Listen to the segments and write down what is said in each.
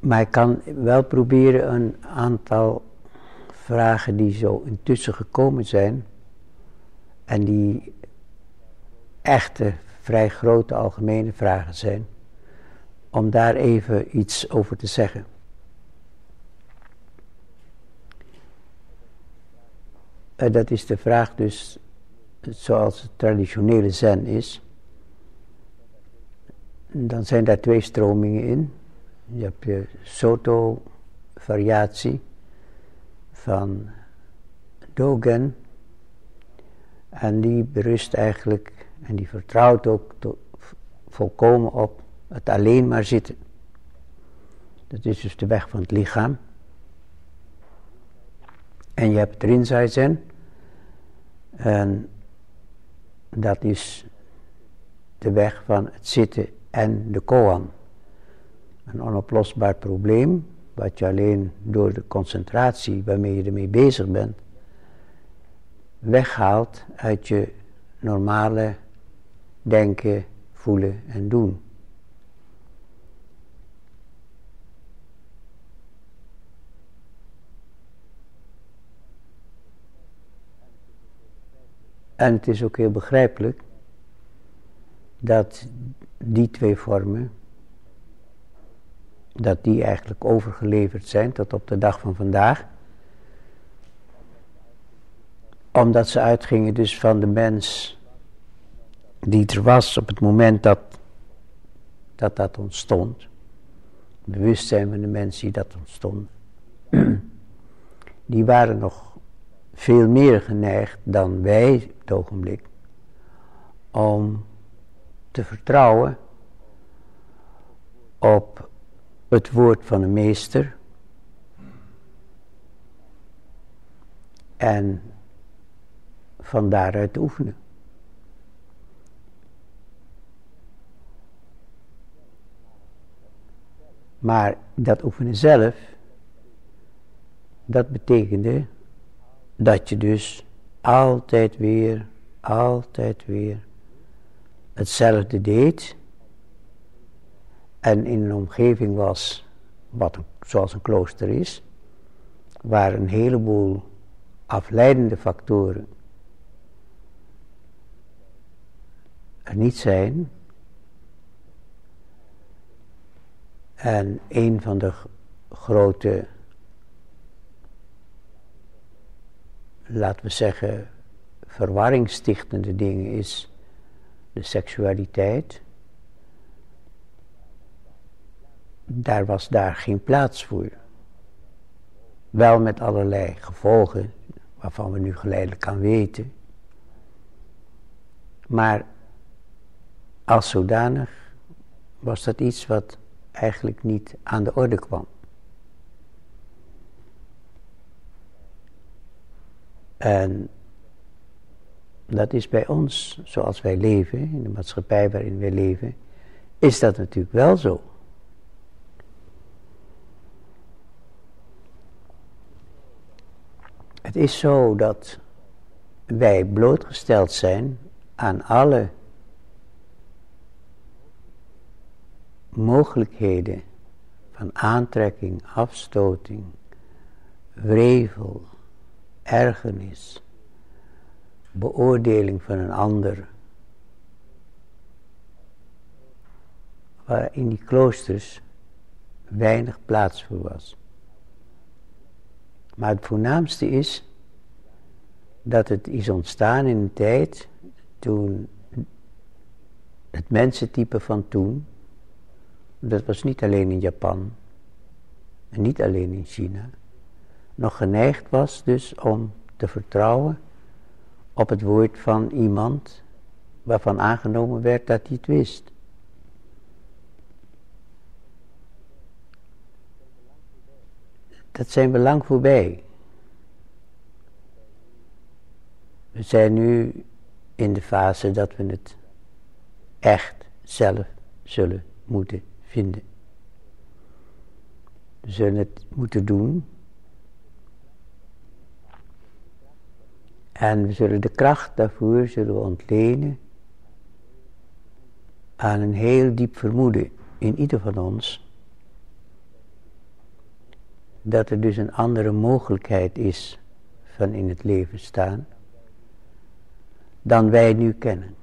Maar ik kan wel proberen een aantal vragen die zo intussen gekomen zijn en die echte, vrij grote algemene vragen zijn, om daar even iets over te zeggen. Dat is de vraag dus, zoals het traditionele zen is. Dan zijn daar twee stromingen in. Je hebt de Soto-variatie van Dogen. En die berust eigenlijk, en die vertrouwt ook volkomen op het alleen maar zitten. Dat is dus de weg van het lichaam. En je hebt Rinzai Zen. En dat is de weg van het zitten en de koan. Een onoplosbaar probleem, wat je alleen door de concentratie waarmee je ermee bezig bent, weghaalt uit je normale denken, voelen en doen. En het is ook heel begrijpelijk dat die twee vormen, dat die eigenlijk overgeleverd zijn tot op de dag van vandaag. Omdat ze uitgingen dus van de mens die er was op het moment dat ontstond. Het bewustzijn van de mens die dat ontstond. Die waren nog veel meer geneigd dan wij op het ogenblik om te vertrouwen op het woord van de meester en van daaruit te oefenen. Maar dat oefenen zelf, dat betekende dat je dus altijd weer hetzelfde deed en in een omgeving was, zoals een klooster is, waar een heleboel afleidende factoren er niet zijn. En een van de grote, laten we zeggen, verwarringstichtende dingen is de seksualiteit. Daar was geen plaats voor. Wel met allerlei gevolgen, waarvan we nu geleidelijk aan weten. Maar als zodanig was dat iets wat eigenlijk niet aan de orde kwam. En dat is bij ons, zoals wij leven, in de maatschappij waarin wij leven, is dat natuurlijk wel zo. Het is zo dat wij blootgesteld zijn aan alle mogelijkheden van aantrekking, afstoting, wrevel, ergernis, beoordeling van een ander, waar in die kloosters weinig plaats voor was. Maar het voornaamste is dat het is ontstaan in een tijd toen het mensentype van toen, dat was niet alleen in Japan en niet alleen in China, nog geneigd was dus om te vertrouwen op het woord van iemand waarvan aangenomen werd dat hij het wist. Dat zijn we lang voorbij. We zijn nu in de fase dat we het echt zelf zullen moeten vinden. We zullen het moeten doen. En we zullen de kracht daarvoor zullen we ontlenen aan een heel diep vermoeden in ieder van ons, dat er dus een andere mogelijkheid is van in het leven staan dan wij nu kennen.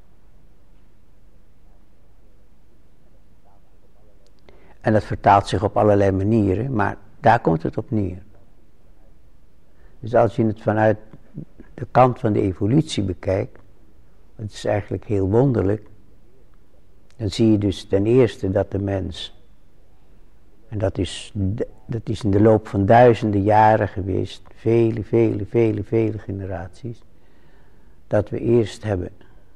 En dat vertaalt zich op allerlei manieren, maar daar komt het op neer. Dus als je het vanuit de kant van de evolutie bekijkt, het is eigenlijk heel wonderlijk, dan zie je dus ten eerste dat de mens, en dat is in de loop van duizenden jaren geweest, vele generaties, dat we eerst hebben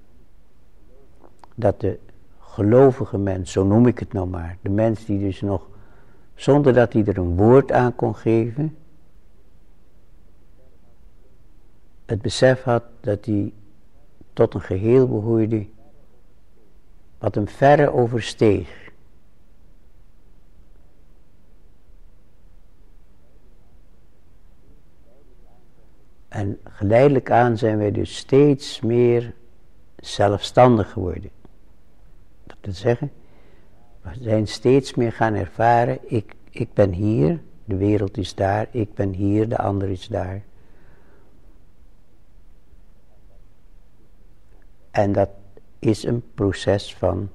dat de gelovige mens, zo noem ik het nou maar, de mens die dus nog, zonder dat hij er een woord aan kon geven, het besef had dat hij tot een geheel behoorde, wat hem verre oversteeg. En geleidelijk aan zijn wij dus steeds meer zelfstandig geworden. Dat wil zeggen, we zijn steeds meer gaan ervaren, ik ben hier, de wereld is daar, ik ben hier, de ander is daar. En dat is een proces van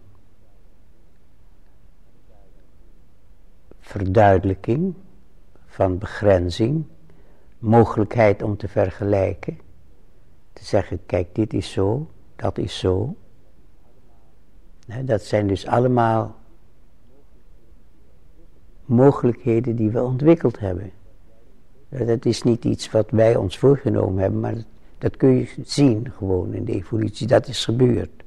verduidelijking, van begrenzing, mogelijkheid om te vergelijken. Te zeggen, kijk, dit is zo, dat is zo. Dat zijn dus allemaal mogelijkheden die we ontwikkeld hebben. Dat is niet iets wat wij ons voorgenomen hebben, maar dat kun je zien gewoon in de evolutie, dat is gebeurd.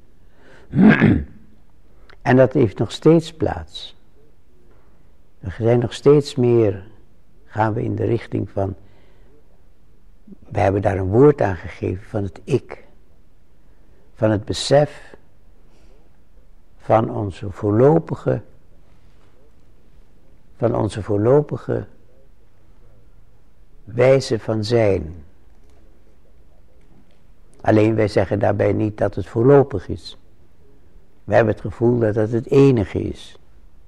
En dat heeft nog steeds plaats. We zijn nog steeds meer, gaan we in de richting van, we hebben daar een woord aan gegeven van het ik. Van het besef van onze voorlopige wijze van zijn. Alleen wij zeggen daarbij niet dat het voorlopig is. We hebben het gevoel dat het het enige is.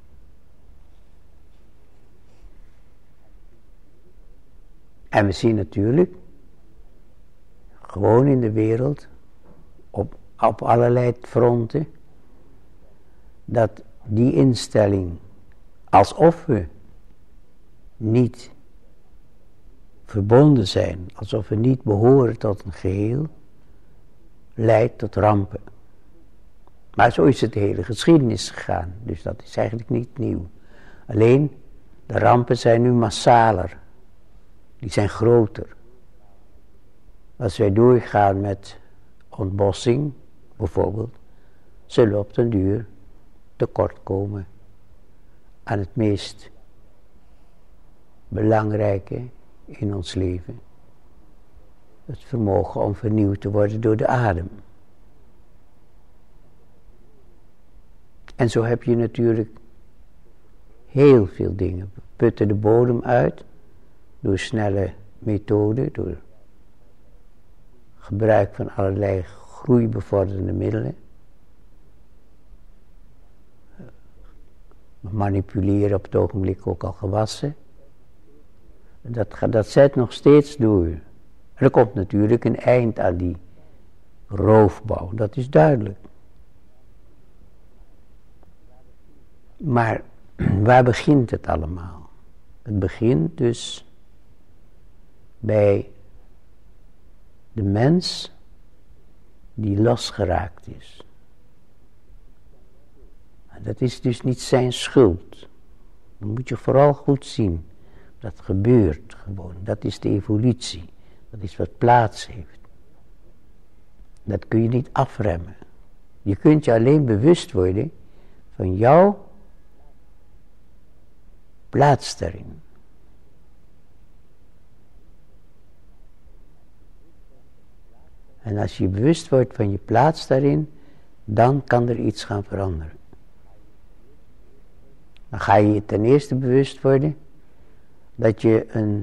En we zien natuurlijk, gewoon in de wereld, op allerlei fronten, dat die instelling, alsof we niet verbonden zijn, alsof we niet behoren tot een geheel, leidt tot rampen. Maar zo is het de hele geschiedenis gegaan, dus dat is eigenlijk niet nieuw. Alleen, de rampen zijn nu massaler, die zijn groter. Als wij doorgaan met ontbossing, bijvoorbeeld, zullen we op den duur tekort komen aan het meest belangrijke in ons leven. Het vermogen om vernieuwd te worden door de adem. En zo heb je natuurlijk heel veel dingen. We putten de bodem uit door snelle methoden, door gebruik van allerlei groeibevorderende middelen. We manipuleren op het ogenblik ook al gewassen. Dat zet nog steeds door. En er komt natuurlijk een eind aan die roofbouw, dat is duidelijk. Maar waar begint het allemaal? Het begint dus bij de mens die losgeraakt is. Dat is dus niet zijn schuld. Dat moet je vooral goed zien. Dat gebeurt gewoon. Dat is de evolutie. Dat is wat plaats heeft. Dat kun je niet afremmen. Je kunt je alleen bewust worden van jouw plaats daarin. En als je bewust wordt van je plaats daarin, dan kan er iets gaan veranderen. Dan ga je ten eerste bewust worden dat je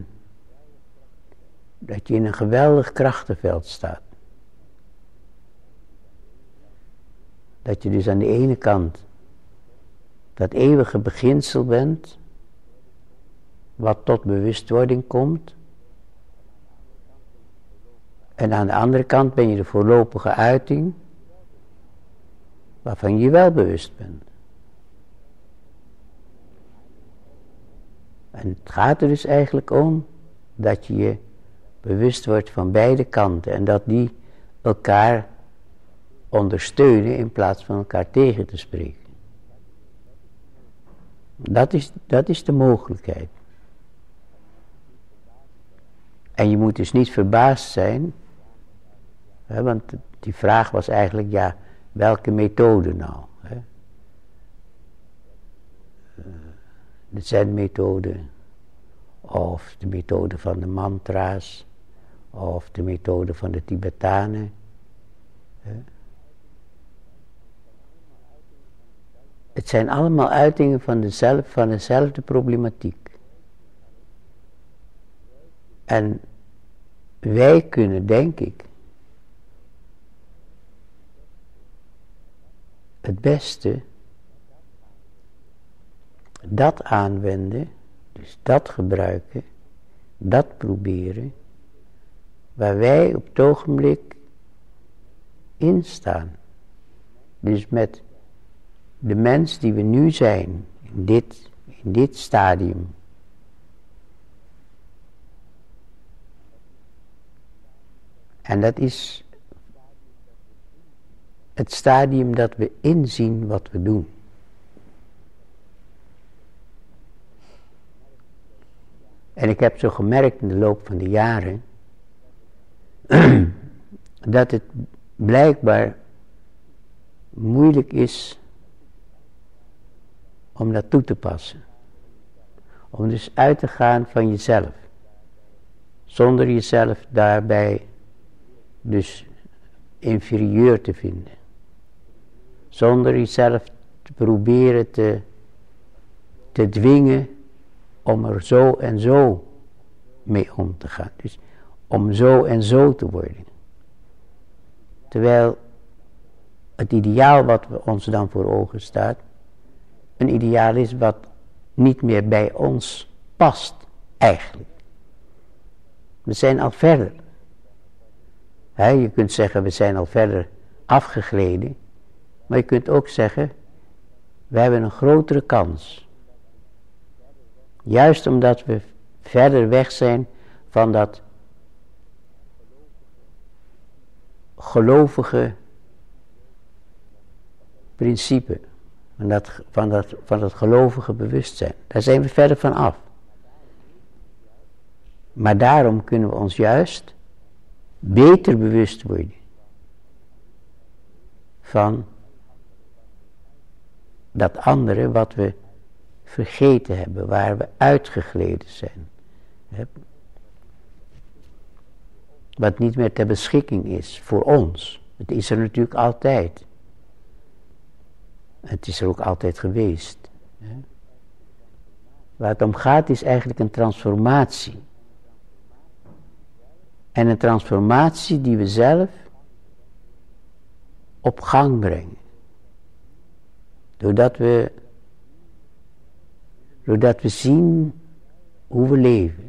in een geweldig krachtenveld staat. Dat je dus aan de ene kant dat eeuwige beginsel bent, wat tot bewustwording komt. En aan de andere kant ben je de voorlopige uiting waarvan je wel bewust bent. En het gaat er dus eigenlijk om dat je je bewust wordt van beide kanten en dat die elkaar ondersteunen in plaats van elkaar tegen te spreken. Dat is de mogelijkheid. En je moet dus niet verbaasd zijn, hè, want die vraag was eigenlijk, ja, welke methode nou? Hè? De Zen-methode, of de methode van de mantra's, of de methode van de Tibetanen. Hè? Het zijn allemaal uitingen van dezelfde problematiek. En wij kunnen, denk ik, het beste dat aanwenden, dus dat gebruiken, dat proberen, waar wij op het ogenblik in staan. Dus met de mens die we nu zijn, in dit stadium. En dat is het stadium dat we inzien wat we doen. En ik heb zo gemerkt in de loop van de jaren dat het blijkbaar moeilijk is om dat toe te passen. Om dus uit te gaan van jezelf. Zonder jezelf daarbij dus inferieur te vinden. Zonder jezelf te proberen te dwingen om er zo en zo mee om te gaan. Dus om zo en zo te worden. Terwijl het ideaal wat ons dan voor ogen staat, een ideaal is wat niet meer bij ons past, eigenlijk. We zijn al verder. Je kunt zeggen, we zijn al verder afgegleden. Maar je kunt ook zeggen, we hebben een grotere kans. Juist omdat we verder weg zijn van dat gelovige principe. Van dat gelovige bewustzijn. Daar zijn we verder van af. Maar daarom kunnen we ons juist beter bewust worden van dat andere wat we vergeten hebben, waar we uitgegleden zijn. Wat niet meer ter beschikking is voor ons. Het is er natuurlijk altijd. Het is er ook altijd geweest. Waar het om gaat is eigenlijk een transformatie. En een transformatie die we zelf op gang brengen. Doordat we zien hoe we leven.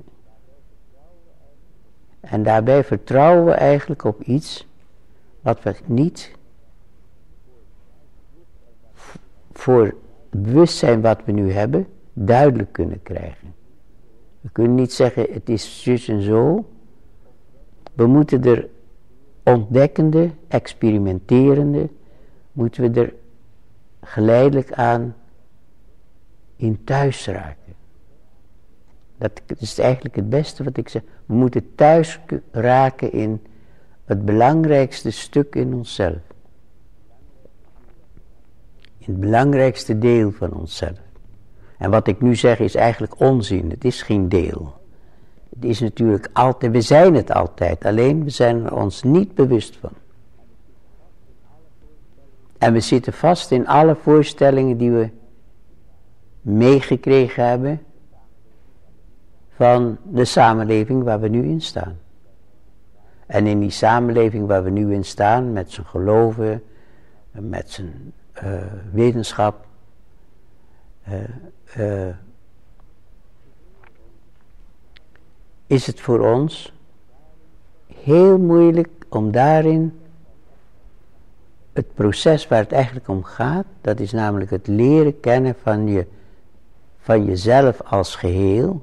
En daarbij vertrouwen we eigenlijk op iets wat we niet voor het bewustzijn wat we nu hebben duidelijk kunnen krijgen. We kunnen niet zeggen het is zus en zo. We moeten er ontdekkende, experimenterende, moeten we er geleidelijk aan in thuis raken. Dat is eigenlijk het beste wat ik zeg. We moeten thuis raken in het belangrijkste stuk in onszelf. In het belangrijkste deel van onszelf. En wat ik nu zeg is eigenlijk onzin. Het is geen deel. Het is natuurlijk altijd, we zijn het altijd. Alleen we zijn er ons niet bewust van. En we zitten vast in alle voorstellingen die we meegekregen hebben van de samenleving waar we nu in staan. En in die samenleving waar we nu in staan, met zijn geloven, met zijn wetenschap, is het voor ons heel moeilijk om daarin het proces waar het eigenlijk om gaat, dat is namelijk het leren kennen van jezelf als geheel,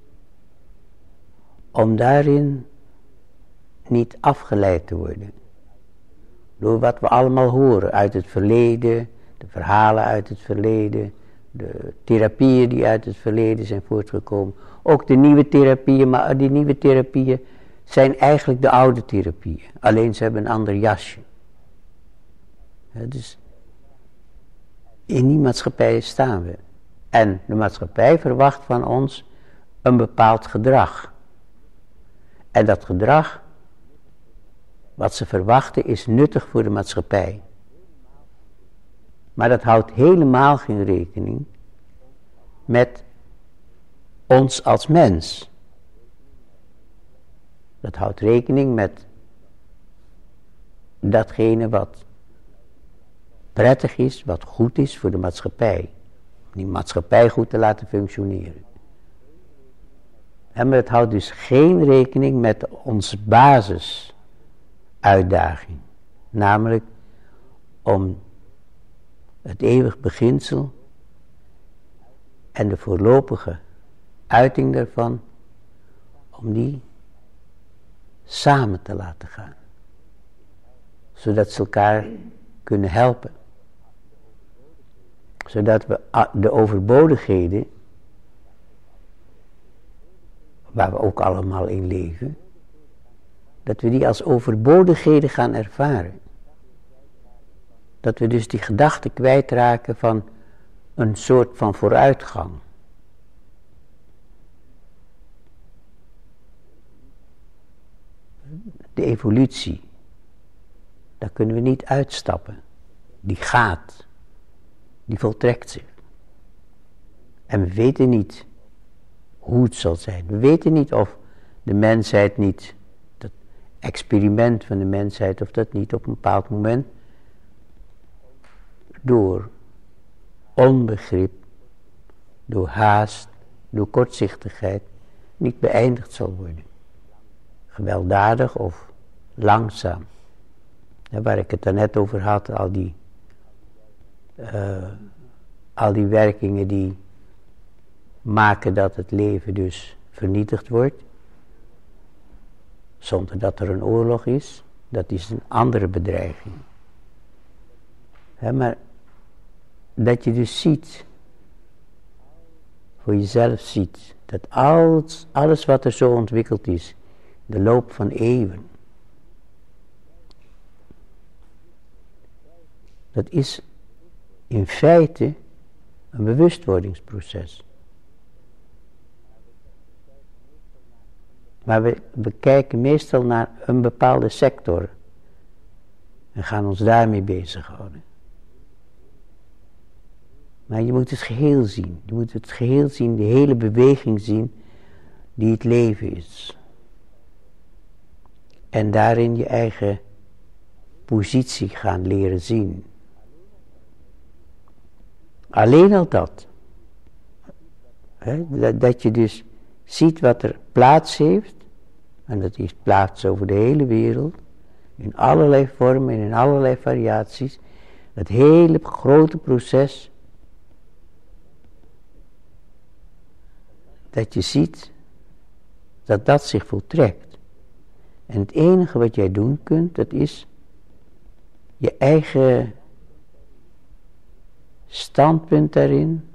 om daarin niet afgeleid te worden. Door wat we allemaal horen uit het verleden, de verhalen uit het verleden, de therapieën die uit het verleden zijn voortgekomen. Ook de nieuwe therapieën, maar die nieuwe therapieën zijn eigenlijk de oude therapieën. Alleen ze hebben een ander jasje. Ja, dus in die maatschappij staan we. En de maatschappij verwacht van ons een bepaald gedrag. En dat gedrag, wat ze verwachten, is nuttig voor de maatschappij. Maar dat houdt helemaal geen rekening met ons als mens. Dat houdt rekening met datgene wat prettig is, wat goed is voor de maatschappij. Om die maatschappij goed te laten functioneren. Maar het houdt dus geen rekening met onze basisuitdaging. Namelijk om het eeuwig beginsel en de voorlopige uiting daarvan, om die samen te laten gaan. Zodat ze elkaar kunnen helpen. Zodat we de overbodigheden, waar we ook allemaal in leven, dat we die als overbodigheden gaan ervaren. Dat we dus die gedachte kwijtraken van een soort van vooruitgang. De evolutie, daar kunnen we niet uitstappen. Die gaat, die voltrekt zich. En we weten niet hoe het zal zijn. We weten niet of de mensheid niet, dat experiment van de mensheid, of dat niet op een bepaald moment door onbegrip, door haast, door kortzichtigheid niet beëindigd zal worden. Gewelddadig of langzaam. Waar ik het daarnet over had, al die werkingen die maken dat het leven dus vernietigd wordt, zonder dat er een oorlog is, dat is een andere bedreiging. Maar dat je dus ziet, voor jezelf ziet, dat alles wat er zo ontwikkeld is, de loop van eeuwen, dat is in feite een bewustwordingsproces. Maar we kijken meestal naar een bepaalde sector en gaan ons daarmee bezighouden. Maar je moet het geheel zien. Je moet het geheel zien, de hele beweging zien die het leven is. En daarin je eigen positie gaan leren zien. Alleen al dat. Dat je dus ziet wat er plaats heeft. En dat heeft plaats over de hele wereld. In allerlei vormen en in allerlei variaties. Dat hele grote proces. Dat je ziet dat dat zich voltrekt. En het enige wat jij doen kunt, dat is je eigen standpunt daarin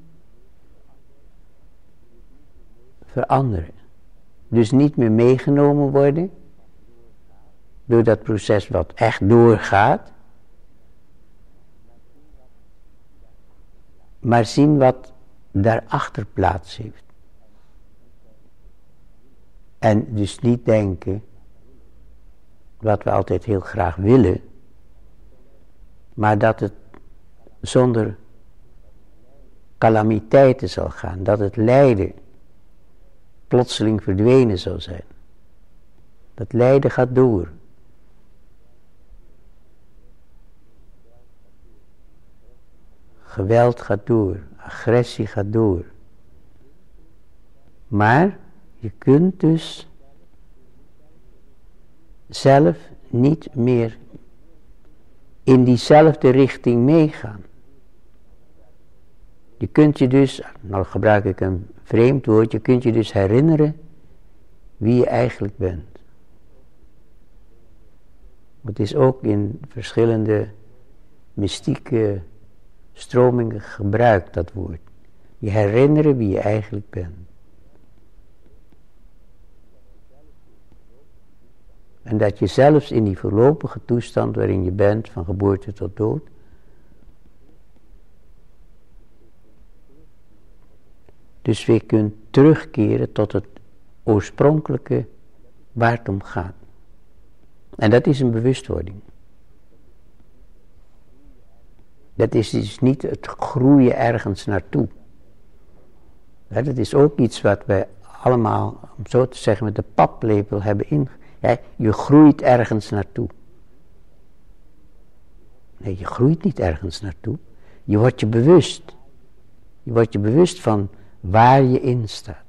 veranderen. Dus niet meer meegenomen worden door dat proces wat echt doorgaat, maar zien wat daarachter plaats heeft. En dus niet denken, wat we altijd heel graag willen, maar dat het zonder calamiteiten zal gaan, dat het lijden plotseling verdwenen zou zijn. Dat lijden gaat door. Geweld gaat door, agressie gaat door. Maar je kunt dus zelf niet meer in diezelfde richting meegaan. Je kunt je dus, nou gebruik ik een vreemd woord, je kunt je dus herinneren wie je eigenlijk bent. Het is ook in verschillende mystieke stromingen gebruikt, dat woord. Je herinneren wie je eigenlijk bent. En dat je zelfs in die voorlopige toestand waarin je bent, van geboorte tot dood, dus weer kunt terugkeren tot het oorspronkelijke waar het om gaat. En dat is een bewustwording. Dat is dus niet het groeien ergens naartoe. Ja, dat is ook iets wat wij allemaal, om zo te zeggen, met de paplepel hebben je groeit ergens naartoe. Nee, je groeit niet ergens naartoe. Je wordt je bewust. Je wordt je bewust van waar je in staat.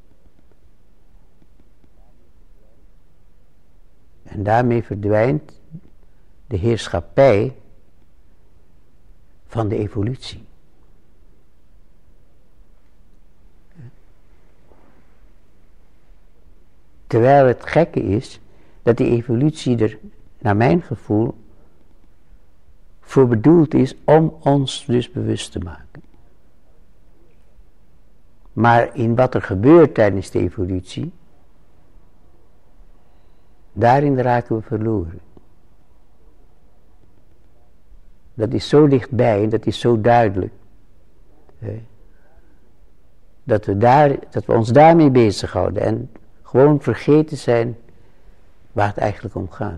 En daarmee verdwijnt de heerschappij van de evolutie. Terwijl het gekke is dat die evolutie er, naar mijn gevoel, voor bedoeld is om ons dus bewust te maken. Maar in wat er gebeurt tijdens de evolutie, daarin raken we verloren. Dat is zo dichtbij, dat is zo duidelijk. Dat we ons daarmee bezighouden en gewoon vergeten zijn waar het eigenlijk om gaat.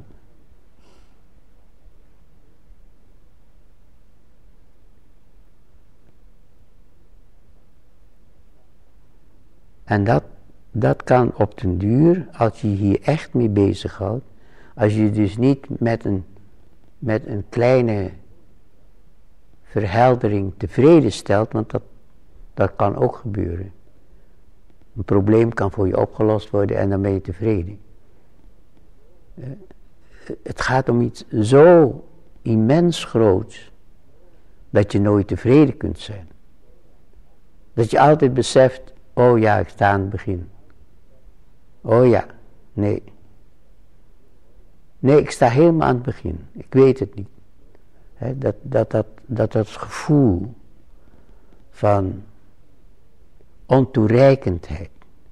En dat kan op den duur, als je hier echt mee bezighoudt, als je dus niet met een kleine verheldering tevreden stelt, want dat kan ook gebeuren. Een probleem kan voor je opgelost worden en dan ben je tevreden. Het gaat om iets zo immens groots, dat je nooit tevreden kunt zijn. Dat je altijd beseft, oh ja, ik sta aan het begin. Oh ja, nee. Nee, ik sta helemaal aan het begin. Ik weet het niet. Dat gevoel van ontoereikendheid,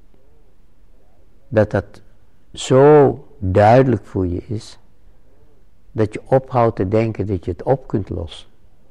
dat zo duidelijk voor je is, dat je ophoudt te denken dat je het op kunt lossen.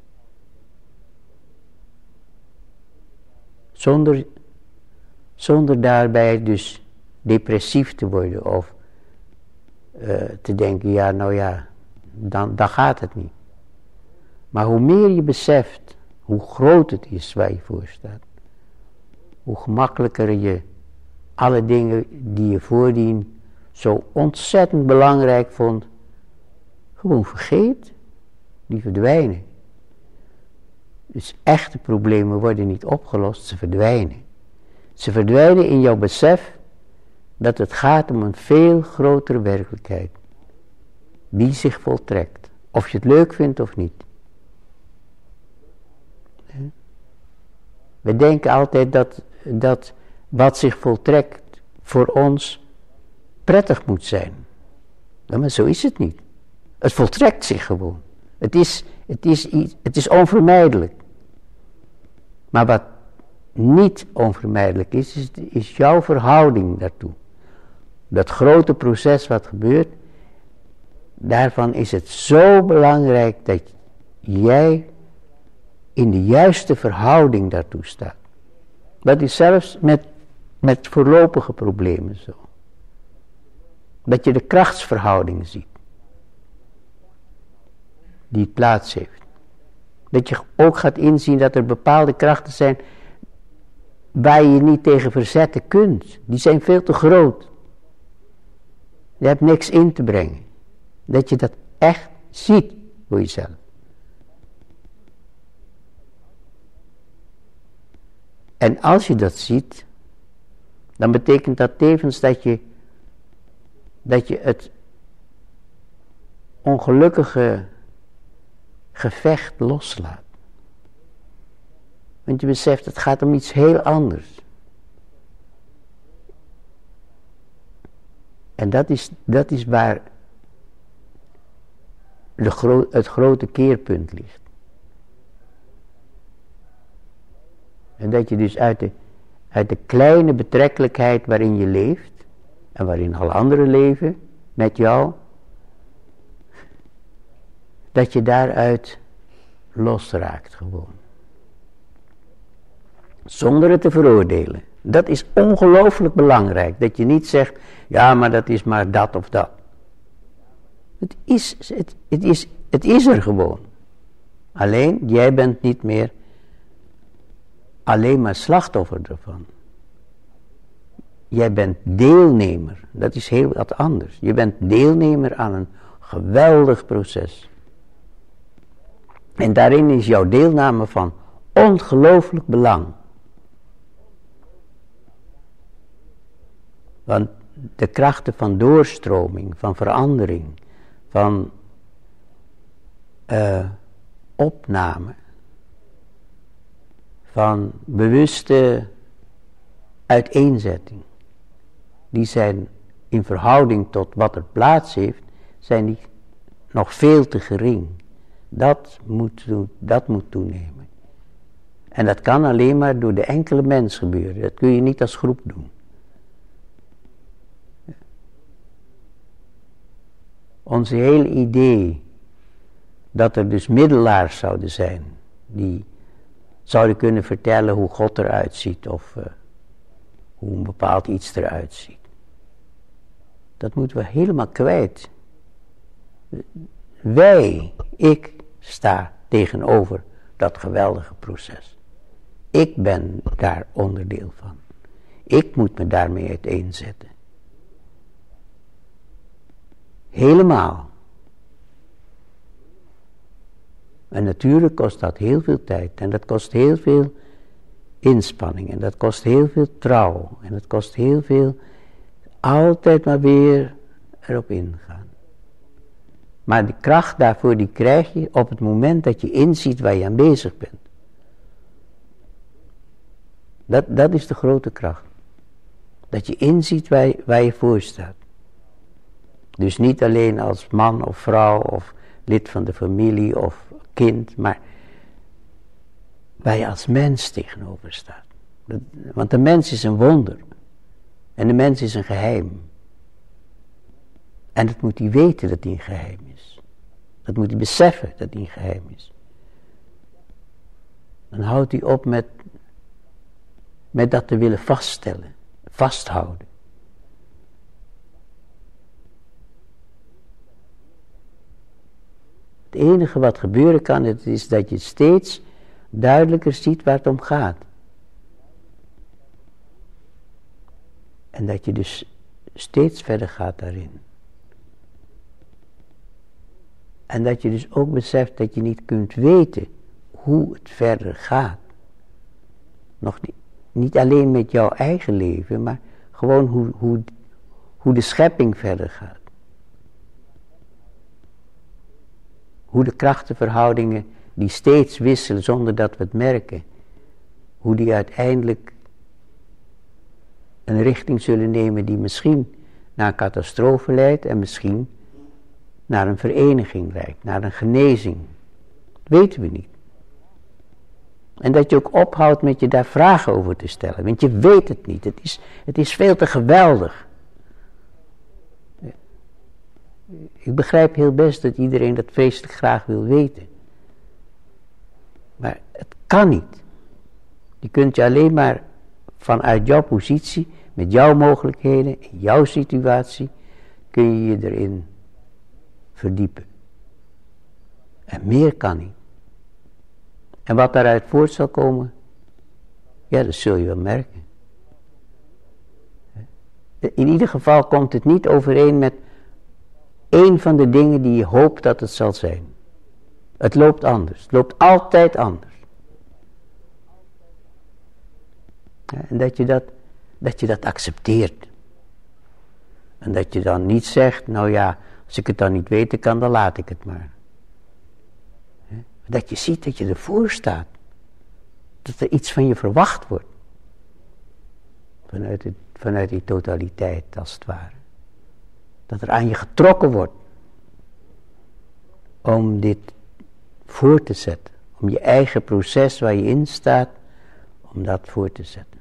Zonder daarbij dus depressief te worden of te denken, ja nou ja, dan gaat het niet. Maar hoe meer je beseft hoe groot het is waar je voor staat, hoe gemakkelijker je alle dingen die je voordien zo ontzettend belangrijk vond, gewoon vergeet, die verdwijnen. Dus echte problemen worden niet opgelost, ze verdwijnen. Ze verdwijnen in jouw besef dat het gaat om een veel grotere werkelijkheid, die zich voltrekt, of je het leuk vindt of niet. We denken altijd dat wat zich voltrekt voor ons prettig moet zijn. Ja, maar zo is het niet. Het voltrekt zich gewoon. Het is onvermijdelijk. Maar wat niet onvermijdelijk is jouw verhouding daartoe. Dat grote proces wat gebeurt, daarvan is het zo belangrijk dat jij in de juiste verhouding daartoe staat. Dat is zelfs met voorlopige problemen zo. Dat je de krachtsverhouding ziet, die plaats heeft. Dat je ook gaat inzien dat er bepaalde krachten zijn waar je je niet tegen verzetten kunt. Die zijn veel te groot. Je hebt niks in te brengen. Dat je dat echt ziet voor jezelf. En als je dat ziet, dan betekent dat tevens dat je ongelukkige gevecht loslaat. Want je beseft, het gaat om iets heel anders. En dat is waar het grote keerpunt ligt. En dat je dus uit de kleine betrekkelijkheid waarin je leeft, en waarin alle anderen leven met jou, dat je daaruit losraakt gewoon. Zonder het te veroordelen. Dat is ongelooflijk belangrijk. Dat je niet zegt, ja, maar dat is maar dat of dat. Het is er gewoon. Alleen, jij bent niet meer alleen maar slachtoffer ervan. Jij bent deelnemer. Dat is heel wat anders. Je bent deelnemer aan een geweldig proces. En daarin is jouw deelname van ongelooflijk belang. Want de krachten van doorstroming, van verandering, van opname, van bewuste uiteenzetting, die zijn in verhouding tot wat er plaats heeft, zijn die nog veel te gering. Dat moet toenemen. En dat kan alleen maar door de enkele mens gebeuren. Dat kun je niet als groep doen. Onze hele idee dat er dus middelaars zouden zijn, die zouden kunnen vertellen hoe God eruit ziet of hoe een bepaald iets eruit ziet. Dat moeten we helemaal kwijt. Ik sta tegenover dat geweldige proces. Ik ben daar onderdeel van. Ik moet me daarmee uiteenzetten. Helemaal. En natuurlijk kost dat heel veel tijd. En dat kost heel veel inspanning. En dat kost heel veel trouw. En dat kost heel veel altijd maar weer erop ingaan. Maar de kracht daarvoor die krijg je op het moment dat je inziet waar je aan bezig bent. Dat is de grote kracht. Dat je inziet waar je voor staat. Dus niet alleen als man of vrouw of lid van de familie of kind, maar waar je als mens tegenover staat. Want de mens is een wonder. En de mens is een geheim. En dat moet hij weten dat hij een geheim is. Dat moet hij beseffen dat hij een geheim is. Dan houdt hij op met dat te willen vaststellen, vasthouden. Het enige wat gebeuren kan, het is dat je steeds duidelijker ziet waar het om gaat. En dat je dus steeds verder gaat daarin. En dat je dus ook beseft dat je niet kunt weten hoe het verder gaat. Nog niet alleen met jouw eigen leven, maar gewoon hoe de schepping verder gaat. Hoe de krachtenverhoudingen die steeds wisselen zonder dat we het merken, hoe die uiteindelijk een richting zullen nemen die misschien naar een catastrofe leidt en misschien naar een vereniging leidt, naar een genezing. Dat weten we niet. En dat je ook ophoudt met je daar vragen over te stellen, want je weet het niet. Het is veel te geweldig. Ik begrijp heel best dat iedereen dat vreselijk graag wil weten. Maar het kan niet. Je kunt je alleen maar vanuit jouw positie, met jouw mogelijkheden, in jouw situatie, kun je je erin verdiepen. En meer kan niet. En wat daaruit voort zal komen, ja, dat zul je wel merken. In ieder geval komt het niet overeen met één van de dingen die je hoopt dat het zal zijn. Het loopt anders. Het loopt altijd anders. Ja, en dat je dat accepteert. En dat je dan niet zegt, nou ja, Als ik het dan niet weten kan, dan laat ik het maar. Dat je ziet dat je ervoor staat. Dat er iets van je verwacht wordt. Vanuit die totaliteit, als het ware. Dat er aan je getrokken wordt. Om dit voor te zetten. Om je eigen proces waar je in staat, om dat voor te zetten.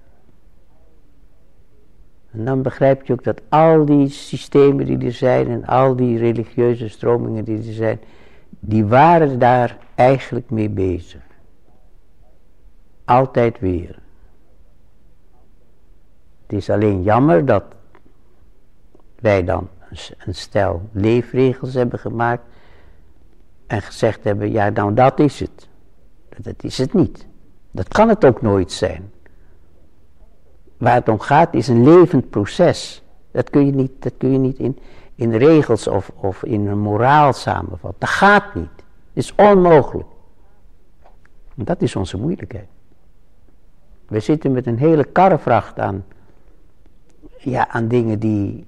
En dan begrijp je ook dat al die systemen die er zijn en al die religieuze stromingen die er zijn, die waren daar eigenlijk mee bezig. Altijd weer. Het is alleen jammer dat wij dan een stel leefregels hebben gemaakt en gezegd hebben, ja nou dat is het. Dat is het niet. Dat kan het ook nooit zijn. Waar het om gaat is een levend proces. Dat kun je niet in regels of in een moraal samenvatten. Dat gaat niet. Het is onmogelijk. En dat is onze moeilijkheid. We zitten met een hele karrevracht aan dingen die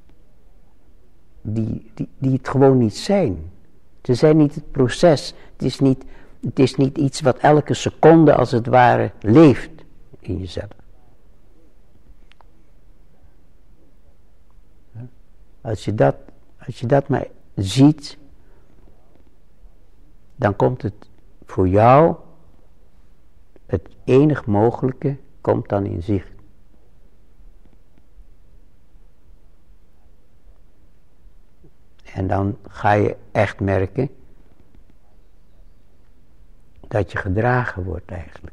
het gewoon niet zijn. Ze zijn niet het proces. Het is niet iets wat elke seconde als het ware leeft in jezelf. Als je dat maar ziet, dan komt het voor jou, het enig mogelijke, komt dan in zicht. En dan ga je echt merken dat je gedragen wordt eigenlijk.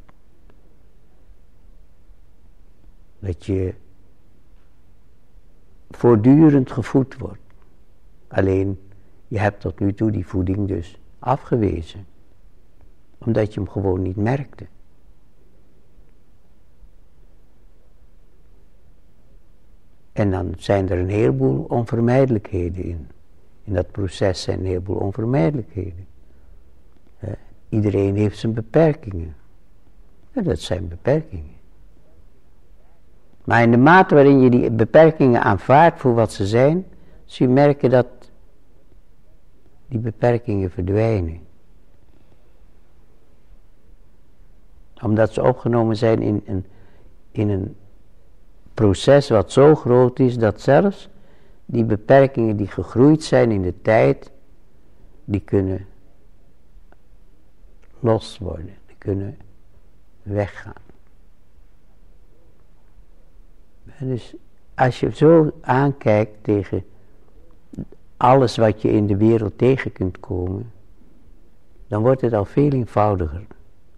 Dat je voortdurend gevoed wordt. Alleen, je hebt tot nu toe die voeding dus afgewezen. Omdat je hem gewoon niet merkte. En dan zijn er een heleboel onvermijdelijkheden in. In dat proces zijn een heleboel onvermijdelijkheden. Iedereen heeft zijn beperkingen. Ja, dat zijn beperkingen. Maar in de mate waarin je die beperkingen aanvaardt voor wat ze zijn, zul je merken dat die beperkingen verdwijnen. Omdat ze opgenomen zijn in een proces wat zo groot is dat zelfs die beperkingen die gegroeid zijn in de tijd, die kunnen los worden, die kunnen weggaan. En dus als je zo aankijkt tegen alles wat je in de wereld tegen kunt komen, dan wordt het al veel eenvoudiger.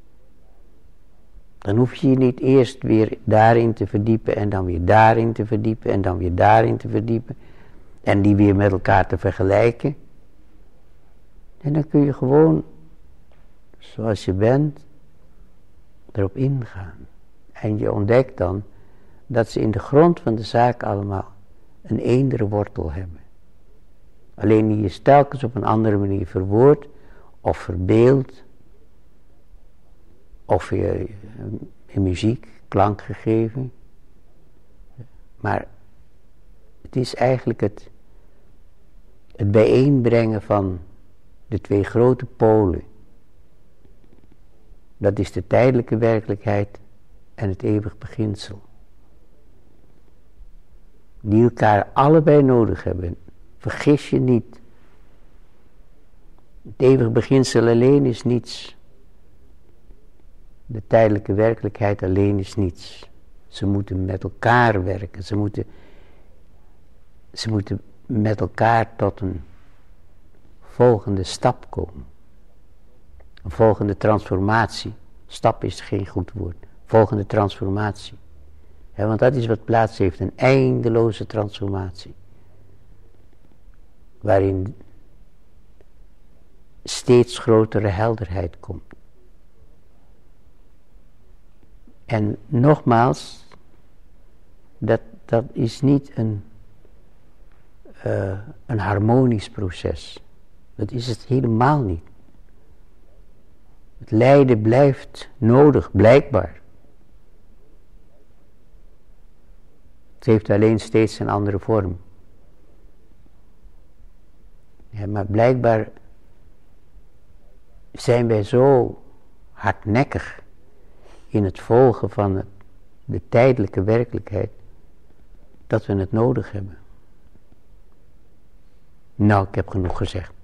Dan hoef je je niet eerst weer daarin te verdiepen en dan weer daarin te verdiepen en dan weer daarin te verdiepen en die weer met elkaar te vergelijken. En dan kun je gewoon, zoals je bent, erop ingaan. En je ontdekt dan dat ze in de grond van de zaak allemaal een eendere wortel hebben. Alleen die is telkens op een andere manier verwoord of verbeeld of in muziek, klank gegeven. Maar het is eigenlijk het bijeenbrengen van de twee grote polen. Dat is de tijdelijke werkelijkheid en het eeuwig beginsel. Die elkaar allebei nodig hebben. Vergis je niet. Het eeuwig beginsel alleen is niets. De tijdelijke werkelijkheid alleen is niets. Ze moeten met elkaar werken. Ze moeten met elkaar tot een volgende stap komen. Een volgende transformatie. Stap is geen goed woord. Volgende transformatie. Want dat is wat plaats heeft, een eindeloze transformatie. Waarin steeds grotere helderheid komt. En nogmaals, dat is niet een harmonisch proces. Dat is het helemaal niet. Het lijden blijft nodig, blijkbaar. Het heeft alleen steeds een andere vorm. Ja, maar blijkbaar zijn wij zo hardnekkig in het volgen van de tijdelijke werkelijkheid, dat we het nodig hebben. Nou, ik heb genoeg gezegd.